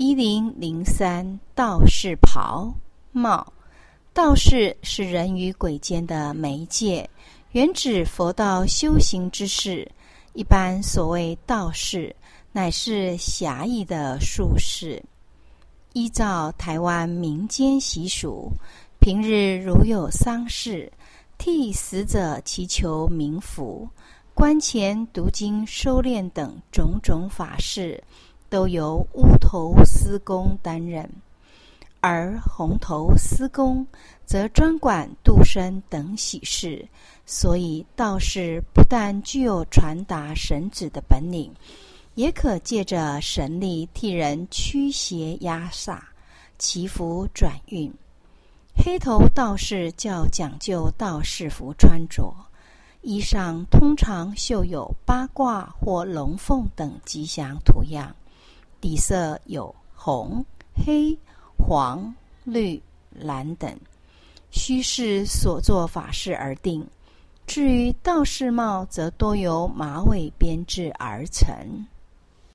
1003道士袍帽。道士是人与鬼间的媒介，原指佛道修行之事。一般所谓道士，乃是狭义的术士。依照台湾民间习俗，平日如有丧事，替死者祈求冥福、棺前读经、收敛等种种法事，都由乌头司公担任，而红头司公则专管度生等喜事。所以道士不但具有传达神旨的本领，也可借着神力替人驱邪压煞、祈福转运。黑头道士较讲究道士服穿着，衣上通常绣有八卦或龙凤等吉祥图样，底色有红、黑、黄、绿、蓝等，须视所做法事而定。至于道士帽，则多由马尾编制而成。